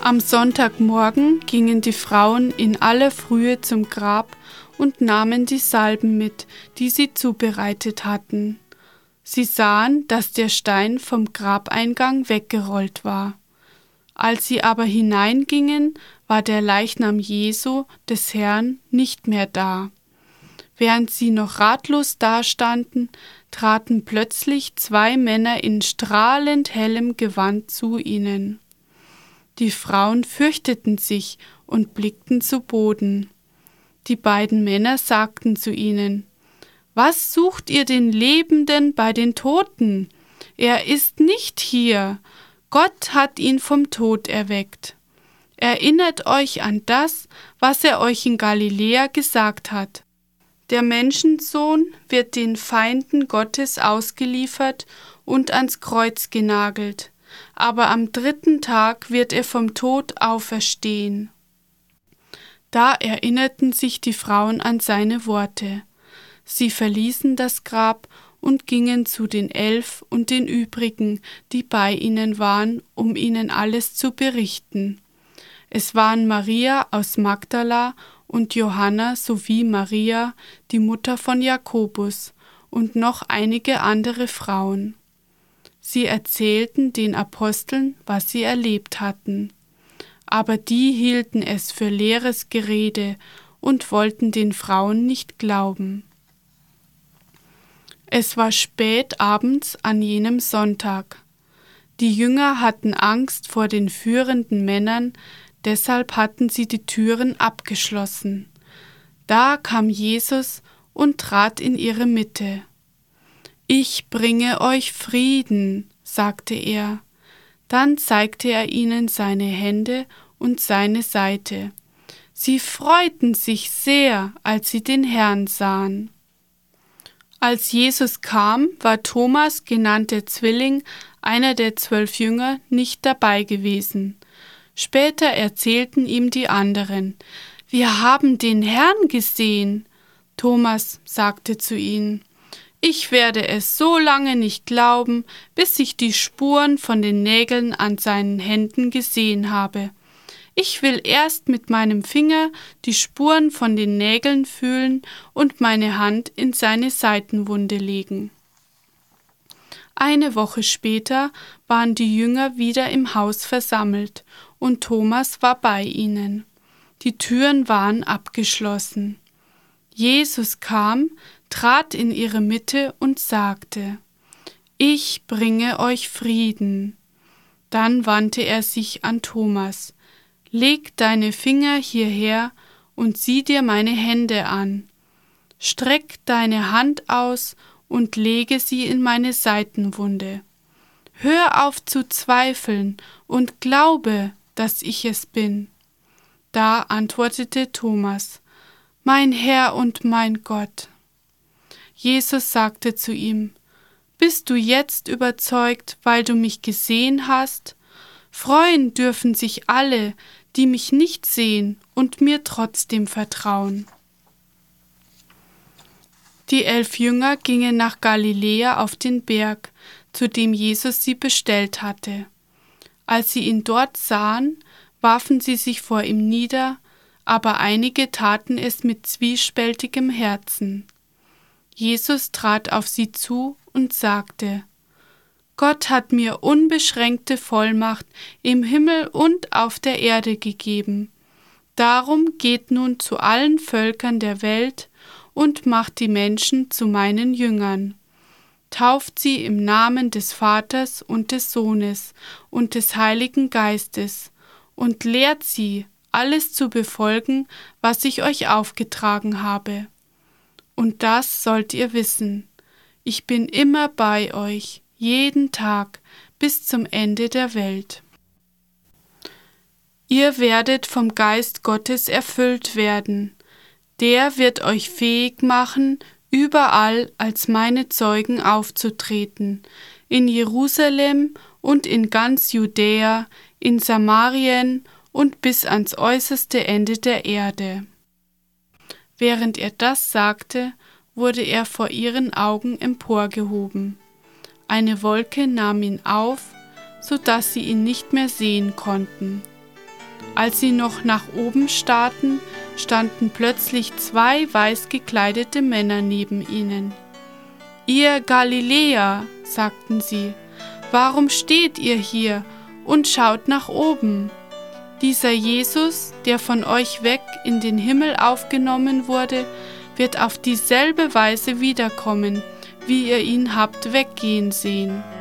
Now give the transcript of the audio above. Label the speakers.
Speaker 1: Am Sonntagmorgen gingen die Frauen in aller Frühe zum Grab und nahmen die Salben mit, die sie zubereitet hatten. Sie sahen, dass der Stein vom Grabeingang weggerollt war. Als sie aber hineingingen, war der Leichnam Jesu, des Herrn, nicht mehr da. Während sie noch ratlos dastanden, traten plötzlich 2 Männer in strahlend hellem Gewand zu ihnen. Die Frauen fürchteten sich und blickten zu Boden. Die beiden Männer sagten zu ihnen: Was sucht ihr den Lebenden bei den Toten? Er ist nicht hier. Gott hat ihn vom Tod erweckt. Erinnert euch an das, was er euch in Galiläa gesagt hat. Der Menschensohn wird den Feinden Gottes ausgeliefert und ans Kreuz genagelt, aber am 3. Tag wird er vom Tod auferstehen. Da erinnerten sich die Frauen an seine Worte. Sie verließen das Grab und gingen zu den 11 und den übrigen, die bei ihnen waren, um ihnen alles zu berichten. Es waren Maria aus Magdala und Johanna sowie Maria, die Mutter von Jakobus, und noch einige andere Frauen. Sie erzählten den Aposteln, was sie erlebt hatten. Aber die hielten es für leeres Gerede und wollten den Frauen nicht glauben. Es war spät abends an jenem Sonntag. Die Jünger hatten Angst vor den führenden Männern, deshalb hatten sie die Türen abgeschlossen. Da kam Jesus und trat in ihre Mitte. »Ich bringe euch Frieden«, sagte er. Dann zeigte er ihnen seine Hände und seine Seite. Sie freuten sich sehr, als sie den Herrn sahen. Als Jesus kam, war Thomas, genannt der Zwilling, einer der 12 Jünger, nicht dabei gewesen. Später erzählten ihm die anderen: »Wir haben den Herrn gesehen.« Thomas sagte zu ihnen: »Ich werde es so lange nicht glauben, bis ich die Spuren von den Nägeln an seinen Händen gesehen habe. Ich will erst mit meinem Finger die Spuren von den Nägeln fühlen und meine Hand in seine Seitenwunde legen.« Eine Woche später waren die Jünger wieder im Haus versammelt, und Thomas war bei ihnen. Die Türen waren abgeschlossen. Jesus kam, trat in ihre Mitte und sagte: »Ich bringe euch Frieden.« Dann wandte er sich an Thomas: »Leg deine Finger hierher und sieh dir meine Hände an. Streck deine Hand aus und lege sie in meine Seitenwunde. Hör auf zu zweifeln und glaube, dass ich es bin.« Da antwortete Thomas: »Mein Herr und mein Gott.« Jesus sagte zu ihm: »Bist du jetzt überzeugt, weil du mich gesehen hast? Freuen dürfen sich alle, die mich nicht sehen und mir trotzdem vertrauen.« Die 11 Jünger gingen nach Galiläa auf den Berg, zu dem Jesus sie bestellt hatte. Als sie ihn dort sahen, warfen sie sich vor ihm nieder, aber einige taten es mit zwiespältigem Herzen. Jesus trat auf sie zu und sagte: »Gott hat mir unbeschränkte Vollmacht im Himmel und auf der Erde gegeben. Darum geht nun zu allen Völkern der Welt und macht die Menschen zu meinen Jüngern. Tauft sie im Namen des Vaters und des Sohnes und des Heiligen Geistes und lehrt sie, alles zu befolgen, was ich euch aufgetragen habe. Und das sollt ihr wissen: Ich bin immer bei euch, jeden Tag, bis zum Ende der Welt.« Ihr werdet vom Geist Gottes erfüllt werden. Der wird euch fähig machen, überall als meine Zeugen aufzutreten, in Jerusalem und in ganz Judäa, in Samarien und bis ans äußerste Ende der Erde. Während er das sagte, wurde er vor ihren Augen emporgehoben. Eine Wolke nahm ihn auf, so dass sie ihn nicht mehr sehen konnten. Als sie noch nach oben starrten, standen plötzlich 2 weiß gekleidete Männer neben ihnen. »Ihr Galiläer«, sagten sie, »warum steht ihr hier und schaut nach oben? Dieser Jesus, der von euch weg in den Himmel aufgenommen wurde, wird auf dieselbe Weise wiederkommen, wie ihr ihn habt weggehen sehen.«